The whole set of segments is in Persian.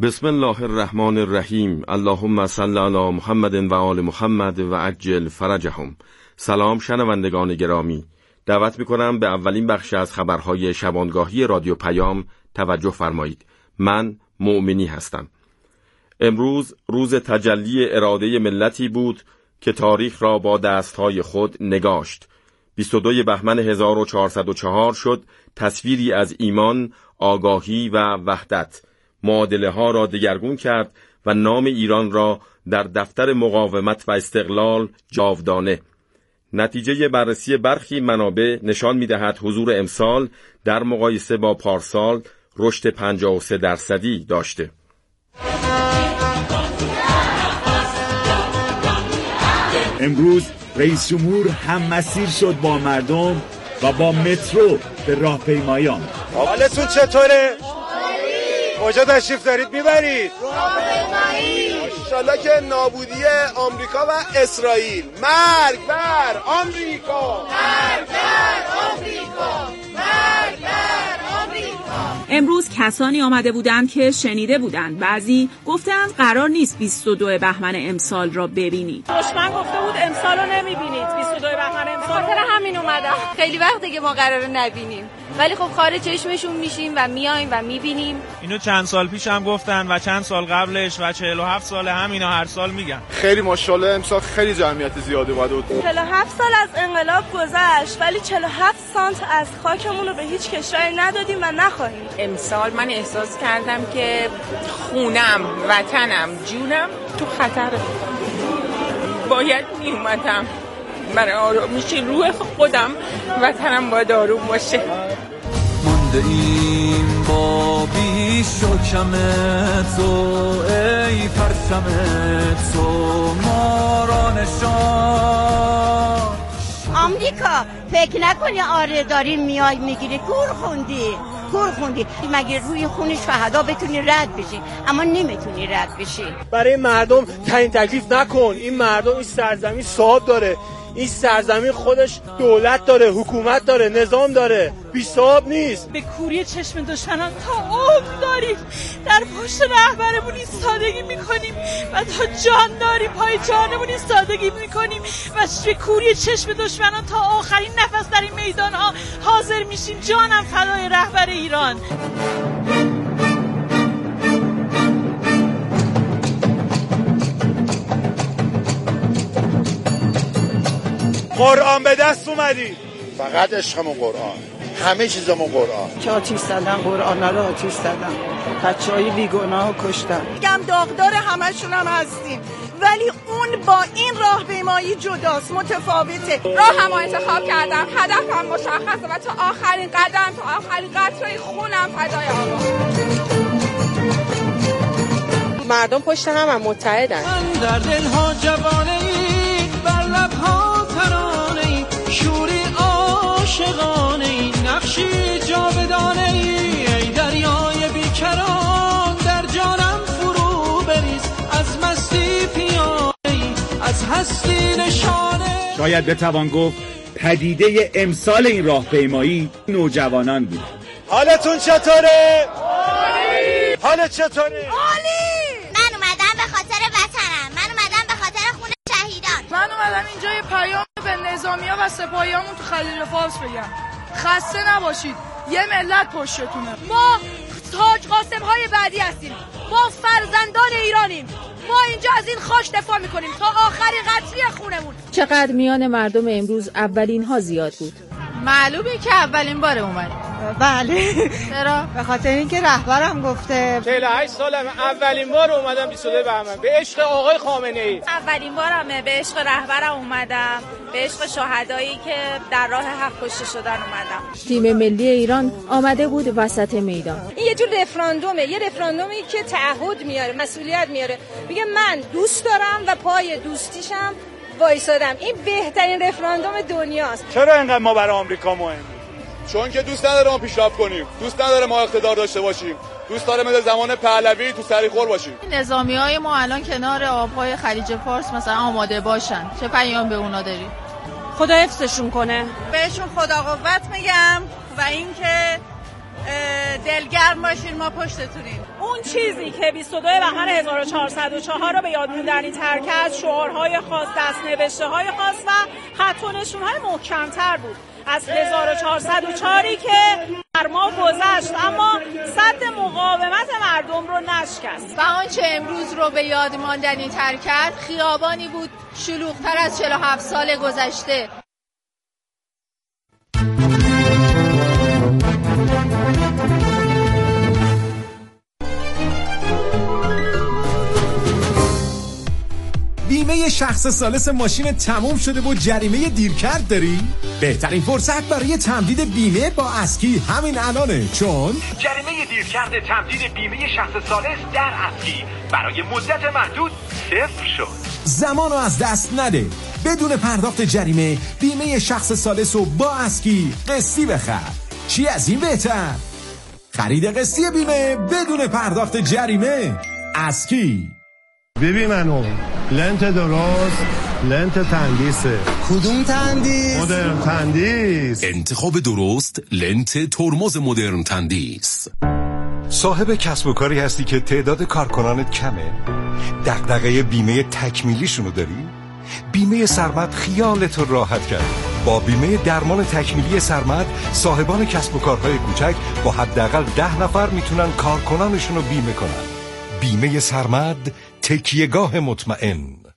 بسم الله الرحمن الرحیم. اللهم صل علی محمد و آل محمد و عجل فرجهم. سلام شنوندگان گرامی، دعوت میکنم به اولین بخش از خبرهای شبانگاهی رادیو پیام توجه فرمایید. من مؤمنی هستم. امروز روز تجلی اراده ملتی بود که تاریخ را با دستهای خود نگاشت. 22 بهمن 1404 شد تصویری از ایمان، آگاهی و وحدت. معادله ها را دگرگون کرد و نام ایران را در دفتر مقاومت و استقلال جاودانه. نتیجه بررسی برخی منابع نشان می‌دهد حضور امسال در مقایسه با پارسال رشد 53% داشته. امروز رئیس جمهور هم مسیر شد با مردم و با مترو به راهپیمایی آمد. حالتون چطوره؟ کجا تشریف دارید میبرید؟ راهپیمایی. انشالله که نابودی آمریکا و اسرائیل. مرگ بر آمریکا، مرگ بر آمریکا، مرگ بر آمریکا. امروز کسانی آمده بودند که شنیده بودند. بعضی گفتند قرار نیست 22 بهمن امسال را ببینید. دشمن گفته بود امسال رو نمیبینید. 22 بهمن امسال خاطر همین اومدم. خیلی وقته که ما قراره نبینیم، ولی خب خارج چشمشون میشیم و میایم و میبینیم. اینو چند سال پیش هم گفتن و چند سال قبلش و 47 سال همینو هر سال میگن. خیلی ماشاءالله امسال خیلی جمعیت زیادی اومده بود. 47 سال از انقلاب گذشت ولی 47 سانت از خاکمون رو به هیچ کشوری ندادیم و نخواهیم. امسال من احساس کردم که خونم، وطنم، جونم تو خطره. باید میومدم برای آرامش روح خودم. وطنم باید آروم باشه. مونده ایم با بیش و کم تو، ای پرچم تو ما را نشان. آمریکا فکر نکنی آره داری میای میگیری، کور خوندی مگه روی خون شهدا بتونی رد بشی؟ اما نمیتونی رد بشی. برای مردم تعیین تکلیف نکن. این مردم، این سرزمین صاحب داره. این سرزمین خودش دولت داره، حکومت داره، نظام داره، بی صاحب نیست. به کوری چشم دشمنان تا عمر داریم، در پشت رهبرمون ایستادگی میکنیم و تا جان داریم پای جانمون ایستادگی میکنیم و به کوری چشم دشمنان تا آخرین نفس در این میدان ها حاضر میشیم. جانم فدای رهبر ایران. قرآن به دست اومدی. فقط عشقمون قرآن، همه چیزمون قرآن. که آتیش زدن قرآن رو آتیش زدن، بچه‌های بیگناه رو کشتن. میگم داغدار همشون هم هستیم ولی اون با این راهپیمایی جداست، متفاوته. راهم رو انتخاب کردم، هدفم مشخصه و تا آخرین قدم، تا آخرین قطره خونم فدای آقا. مردم پشت هم متحدن. در دلها جوانه‌ای، بر لب‌ها ترانه‌ای، شوری عاشقانه‌ای، نقشی جاودانه‌ای، ای دریای بیکران در جانم فرو بریز، از مستی پیانه‌ای، از هستی نشانه. شاید بتوان گفت پدیده امسال این راهپیمایی نوجوانان بود. حالتون چطوره؟ عالی. حالت چطوره؟ عالی. من اومدم به خاطر وطنم، من اومدم به خاطر خون شهیدان، من اومدم اینجا یه پیام به نظامی‌ها و سپاهیامون تو خلیج فارس بگم خسته نباشید، یه ملت پشتتونه. ما تاج قاسم‌های بعدی هستیم، ما فرزندان ایرانیم، ما اینجا از این خاک دفاع میکنیم تا آخرین قطره خونمون. چقدر میان مردم امروز اولین ها زیاد بود. معلومه که اولین بار اومد. بله. چرا؟ به خاطر اینکه رهبرم گفته 48 سالمه، اولین بار اومدم 22 بهمن به عشق آقای خامنه‌ای. اولین بارمه، به عشق رهبرم اومدم، به عشق شهدایی که در راه حق کشته شدن اومدم. تیم ملی ایران آمده بود وسط میدان. این یه جور رفراندومه، یه رفراندومی که تعهد میاره، مسئولیت میاره. میگه من دوست دارم و پای دوستیشم وایسادم. این بهترین رفراندوم دنیاست. چرا اینقدر ما برای آمریکا مهمیم؟ چون که دوست نداره ما پیشرفت کنیم، دوست نداره ما اقتدار داشته باشیم، دوست داره مثل زمان پهلوی تو سریخور باشیم. نظامی‌های ما الان کنار آب‌های خلیج فارس مثلا آماده باشن. چه پیام به اونا داری؟ خدا حفظشون کنه. بهشون خدا قوت میگم و اینکه دلگرم باشین، ما پشتتونیم. اون چیزی که 22 بهمن 1404 رو به یاد موندنی تر کرد شعارهای خاص، دست‌نوشته‌های خاص و خط و نشون‌های محکم‌تر بود از 1404 که بر ما گذشت اما سد مقاومت مردم رو نشکست. و آنچه امروز رو به یاد ماندنی تر کرد خیابانی بود شلوغ‌تر از 47 سال گذشته. بیمه شخص ثالث ماشین تموم شده و جریمه دیرکرد داری؟ بهترین فرصت برای تمدید بیمه با اسکی همین الانه، چون جریمه دیرکرد تمدید بیمه شخص ثالث در اسکی برای مدت محدود صفر شد. زمانو از دست نده. بدون پرداخت جریمه بیمه شخص ثالث رو با اسکی قسطی بخر. چی از این بهتر؟ خرید قسطی بیمه بدون پرداخت جریمه. اسکی. ببین منو لنت درست، لنت تندیسه. کدوم تندیس؟ مدرن تندیس. انتخاب درست، لنت ترمز مدرن تندیس. صاحب کسب و کاری هستی که تعداد کارکنانت کمه؟ دغدغه بیمه تکمیلیشونو داری؟ بیمه سرمد خیالت رو راحت کرد. با بیمه درمان تکمیلی سرمد صاحبان کسب و کارهای کوچک با حداقل 10 نفر میتونن کارکنانشون رو بیمه کنن. بیمه سرمد، تکیهگاه مطمئن.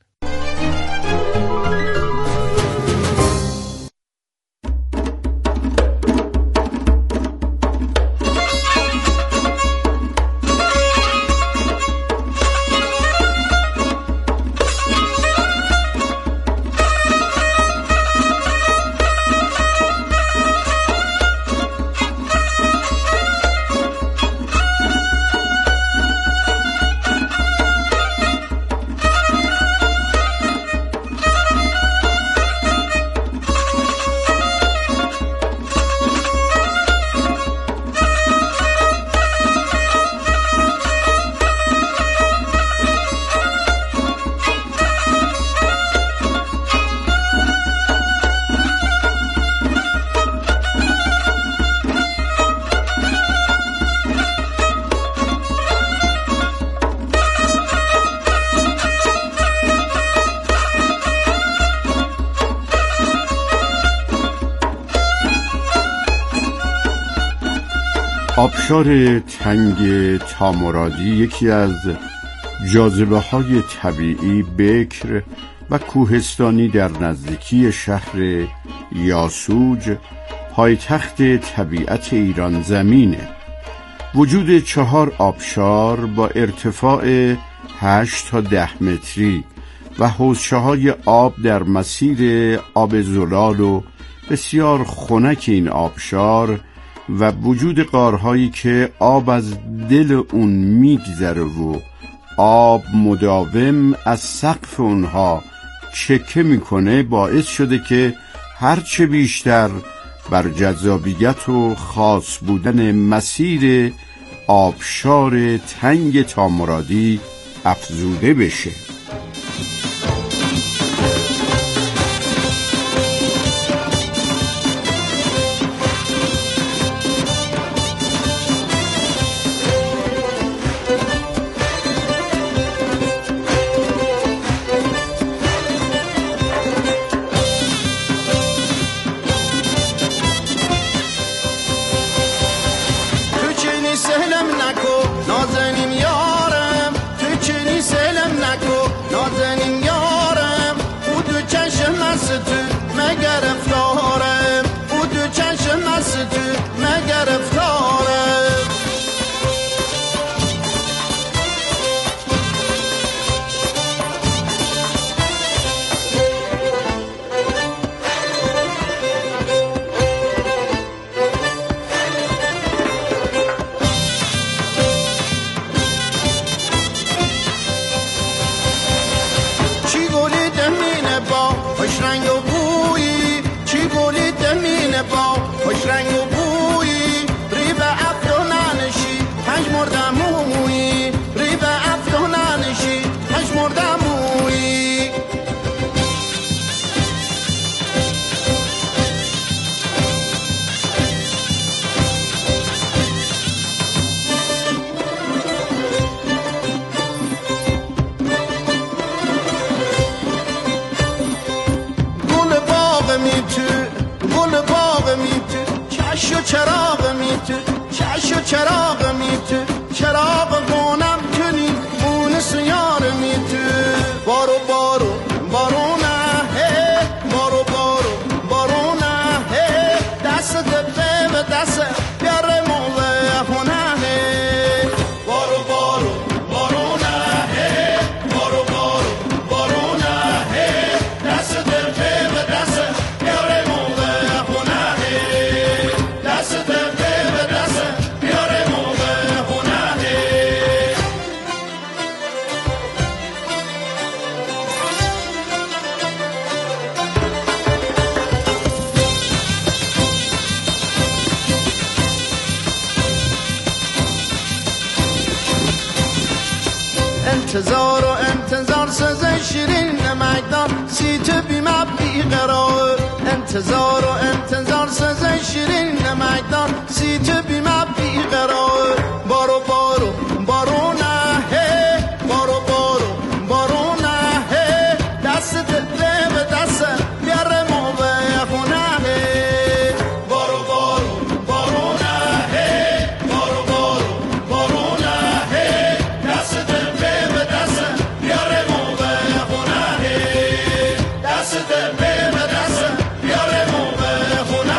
آبشار تنگ تامرادی یکی از جاذبه‌های طبیعی بکر و کوهستانی در نزدیکی شهر یاسوج، پایتخت طبیعت ایران زمینه. وجود 4 آبشار با ارتفاع 8 تا 10 متری و حوضچه‌های آب در مسیر آب زلال و بسیار خنک این آبشار و وجود غارهایی که آب از دل اون میگذره و آب مداوم از سقف اونها چکه میکنه باعث شده که هرچه بیشتر بر جذابیت و خاص بودن مسیر آبشار تنگ تامرادی افزوده بشه. چشم و چراغ میتو چشم و چراغ میتو چراغ گونم کنی مونس یار میتو بارو بارو بارونه بارو بارو بارونه دست دبه به دست بیاره موله خونه بارو بارو بارونه بارو بارو بارونه دست دبه به دست بیاره موله خونه دست دبه به دست بیاره موله خونه انتظار و انتظار سزه شیرین نمکدار سی تو بیمه بیقرار انتظار و انتظار سزه شیرین نمکدار سی تو بیمه بیقرار بارو بارو بارونه بارو بارو بارونه دست دل به دست بیاره موله خونه بارو بارو بارونه بارو بارو بارونه دست دل به دست بیاره موله خونه دست دل به دست بیاره موله خونه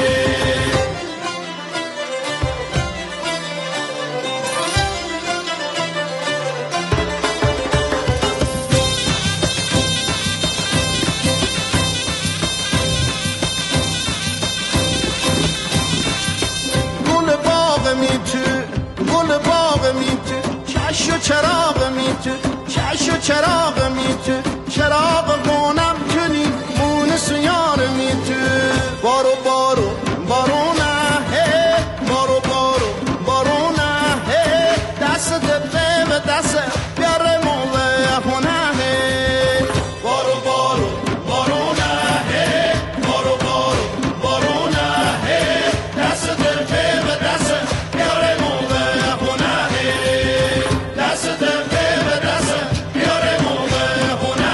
گل باغ میتو گل باغ میتو چشم و چراغ میتو چشم و چراغ میتو چراغ گونم کنی مونس یار میتو بارو بارو بارونه بارو بارو بارونه دست دبه به دست بیاره موله خونه بارو بارو بارونه بارو بارو بارونه دست دبه به دست بیاره موله خونه دست دبه به دست بیاره موله خونه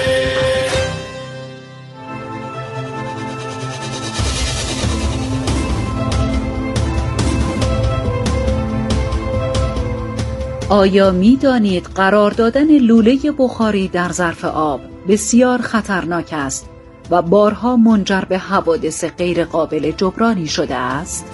آیا می دانید قرار دادن لوله بخاری در ظرف آب بسیار خطرناک است و بارها منجر به حوادث غیر قابل جبرانی شده است؟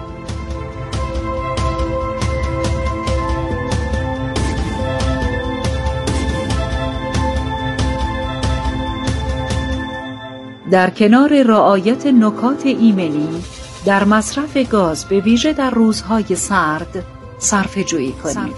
در کنار رعایت نکات ایمنی در مصرف گاز به ویژه در روزهای سرد صرفه جویی کنید.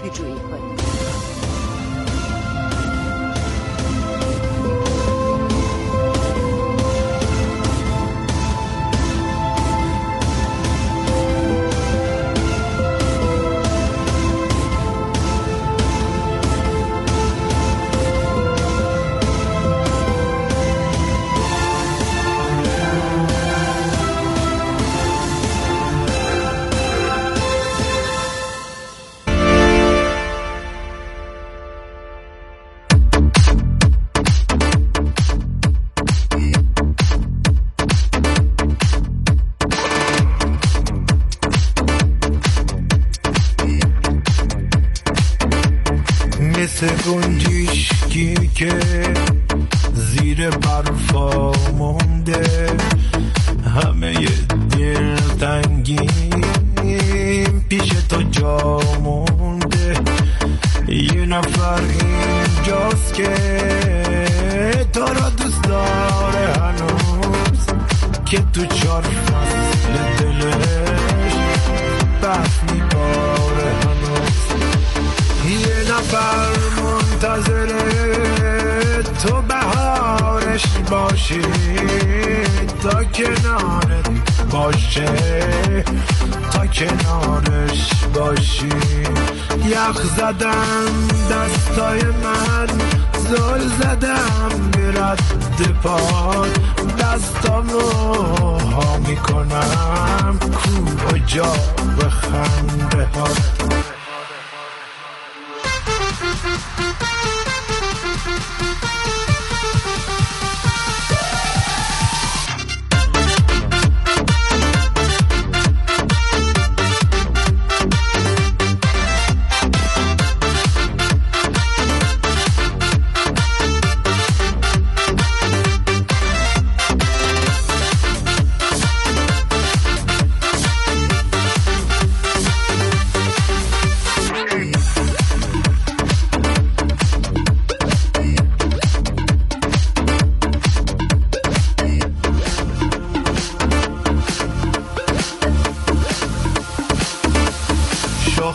مثل گنجشکی که زیر برفا مونده همه دلتنگیم پیش تو جا مونده یه نفر اینجاست که تو را دوست داره هنوز که تو 4 فصل دلش برف میباره هنوز یه نفر منتظره تو بهارش باشی تا کنارت باشه تا کنارش باشی یخ زدم دستای من زل زدم به رد پاد دستامو ها میکنم کو جا به خنده ها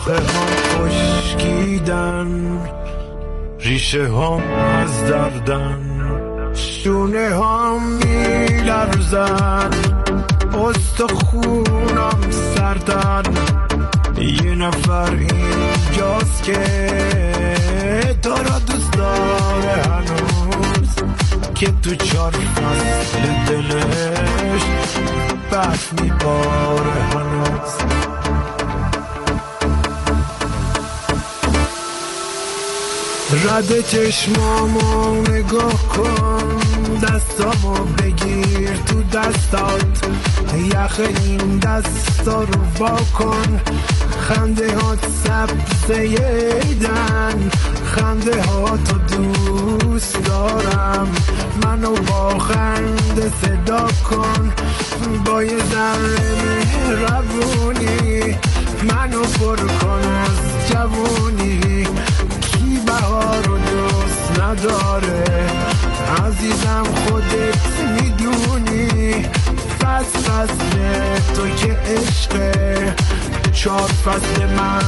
شاخه هم خشکیدن، ریشه هم از دردن، شونه هم میلرزن، استخونم سردن. یه نفر اینجاست که تو را دوست داره هنوز، که تو 4 فصل دلش برف میباره هنوز. رد چشمامو نگاه کن، دستامو بگیر تو دستات، یخ این دستا رو واکن. خنده هات سبزه ایدن، خنده هاتو دوست دارم. منو با خنده صدا کن، با یه ذره مهربونی منو پر کن از جوونی. کی بهار رو دوست نداره عزیزم، خودت میدونی. فصل تو که عشقه، 4 فصل من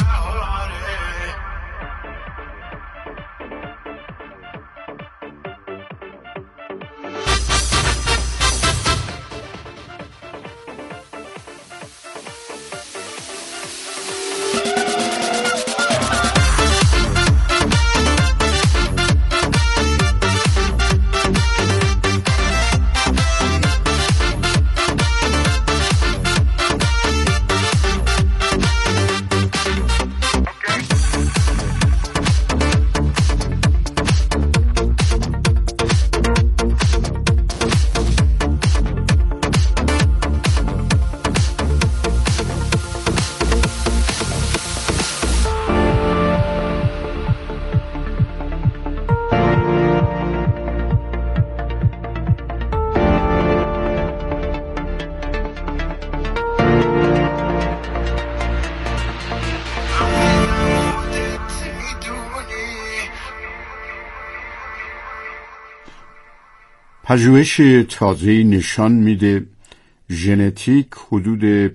پژوهش تازه‌ای نشان میده ژنتیک حدود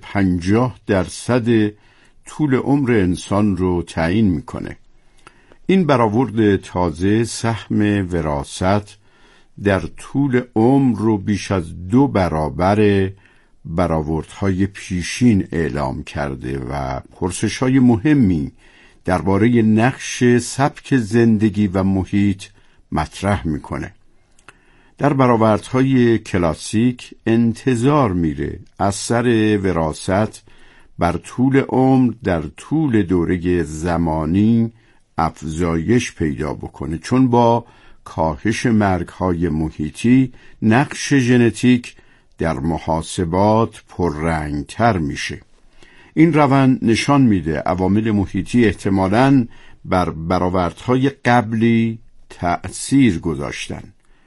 50% طول عمر انسان رو تعیین میکنه. این برآورد تازه سهم وراثت در طول عمر رو بیش از 2 برابر برآوردهای پیشین اعلام کرده و پرسش‌های مهمی درباره نقش سبک زندگی و محیط مطرح میکنه. در برآوردهای کلاسیک انتظار میره اثر وراثت بر طول عمر در طول دوره زمانی افزایش پیدا بکنه، چون با کاهش مرگ‌های محیطی نقش ژنتیک در محاسبات پررنگ‌تر میشه. این روند نشان میده عوامل محیطی احتمالاً بر برآوردهای قبلی تأثیر گذاشتن.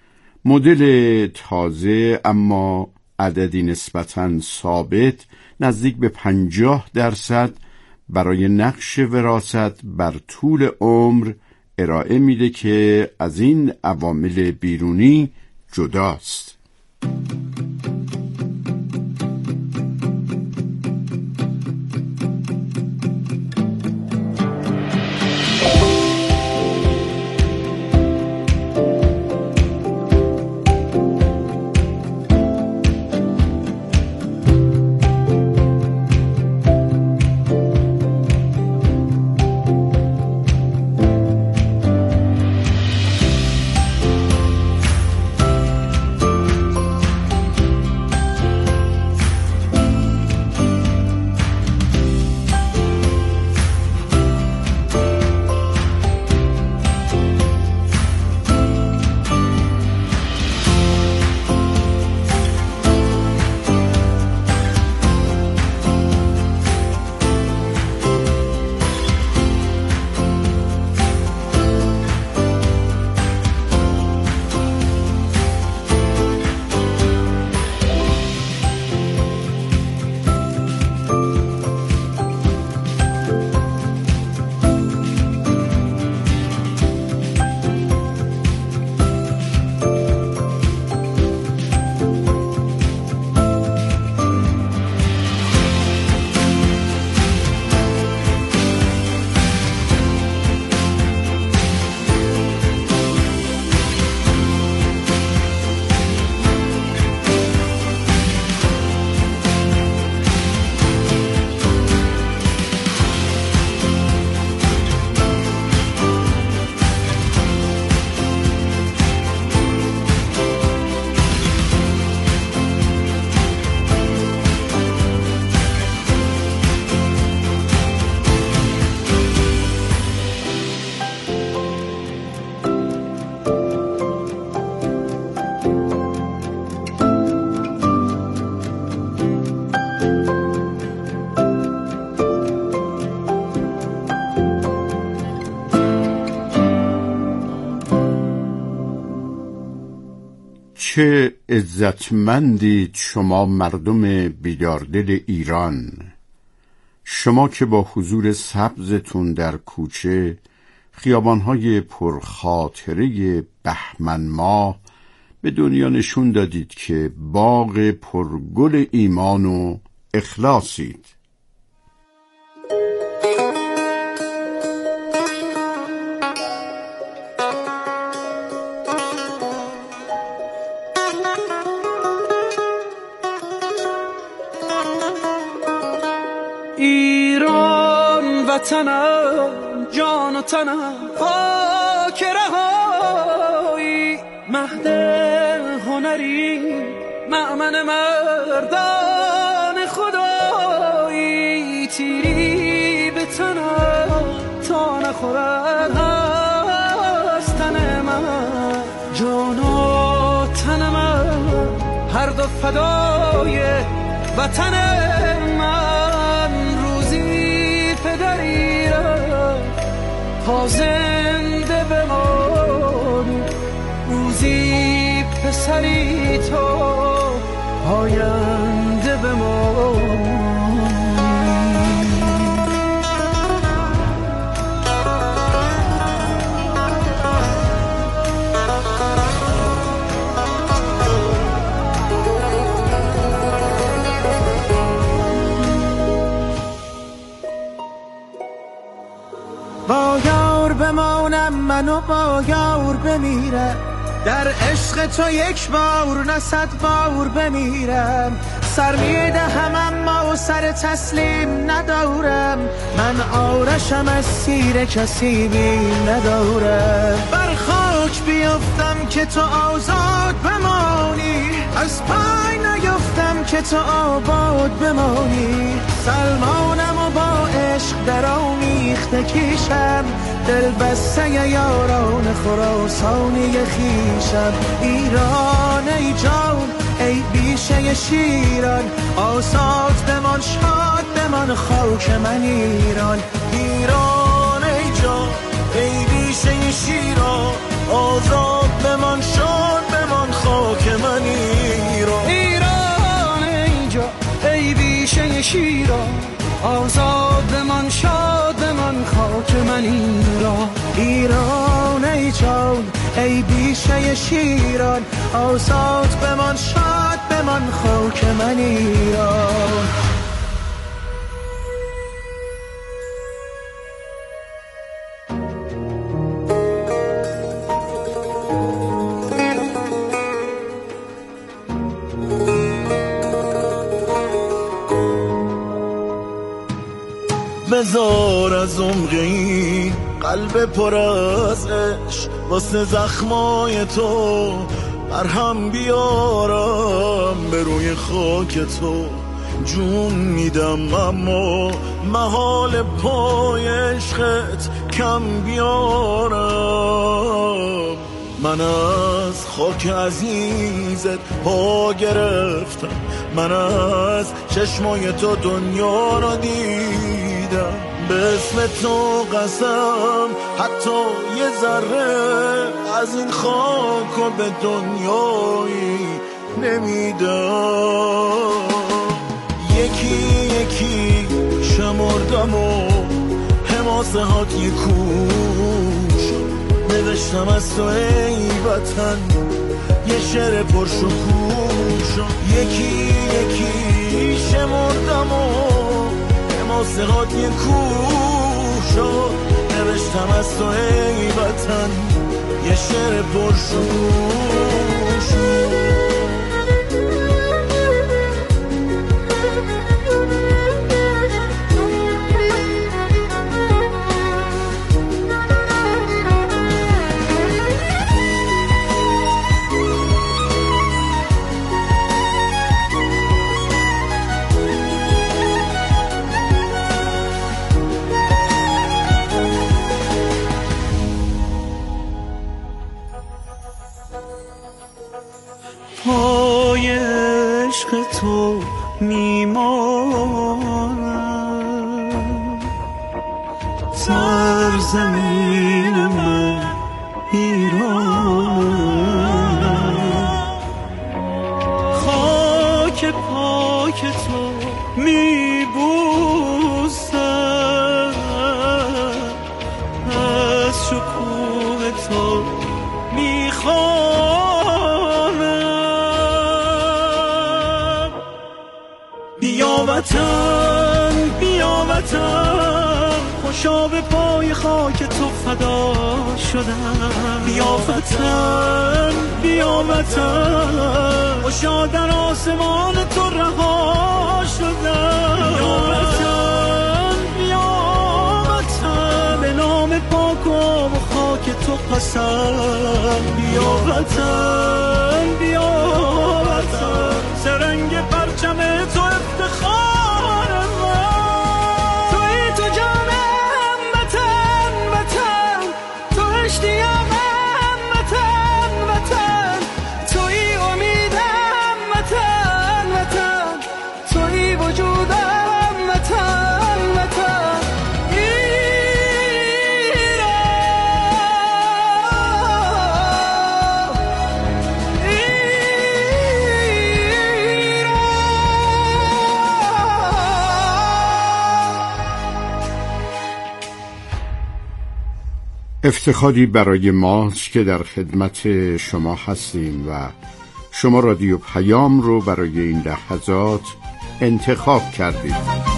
مدل تازه اما عددی نسبتاً ثابت نزدیک به 50% برای نقش وراثت بر طول عمر ارائه میده که از این عوامل بیرونی جداست. چه عزتمندید شما مردم بیداردل ایران، شما که با حضور سبزتون در کوچه خیابانهای پرخاطره بهمن ماه به دنیا نشون دادید که باغ پرگل ایمان و اخلاصید. ایران وطنم، جان و تنم، خاک رهایی، مهد هنری، مأمن مردان خدایی، تیری به تنم تا نخورد از تن من، جان و تن من هر دو فدای وطن من. روزی پدری رفت تا زنده بمانی، روزی پسری تو آینده بمانی. با یار بمانم من و با یار بمیرم، در عشق تو یک بار نه 100 بار بمیرم. سر میدهم اما سر تسلیم ندارم، من آرشم از سیر کسی بیم ندارم. بر خاک بیفتم که تو آزاد بمانی، از پای نیفتم که تو آباد بمانی. سلمانم و با عشق در آمیخته کیشم، دل بسته یاران خراسانی خیشم. ایران ای جان ای بیشه شیران، آزاد بمان شاد بمان خاک من ایران. ایران ای جان ای بیشه شیران، آزاد بمان شاد بمان خاک من ایران. ایران ای جان ای بیشه شیران، آزاد بمان شاد بمان خاک من ایران. ایران ای جان ای بیشه شیران، آزاد بمان شاد بمان خاک من ایران. بذار از عمقی قلب پر از عشق، واسه زخمای تو مرهم بیارم. به روی خاک تو جون میدم اما محال پای عشقت کم بیارم. من از خاک عزیزت پا گرفتم، من از چشمای تو دنیا را دیدم. به اسم تو قسم حتی یه ذره از این خاک و به دنیایی نمیدم. یکی یکی شمردم و حماسه هات یه کوش، نوشتم از تو ای وطن یه شعر پرشکوش. یکی یکی شمردم و حماسه هات یه کوش، نوشتم از تو ای وطن یه شعر پرشکوش. پای عشق تو میمانم، سرزمین من ایرانم. بیا وطن بیا وطن، خوشا به پای خاک تو فدا شدم. بیا وطن بیا وطن، خوشا در آسمان تو رها شدم. بیا وطن بیا وطن، به نام پاک و خاک تو قسم. بیا وطن بیا وطن، سرنگ پرچم تو افتخار من. توی تو جانم وطن وطن، تو اشتیاقم وطن وطن، توی امیدم وطن وطن، توی وجودم وطن وطن. افتخاری برای ماست که در خدمت شما هستیم و شما رادیو پیام رو برای این لحظات انتخاب کردید.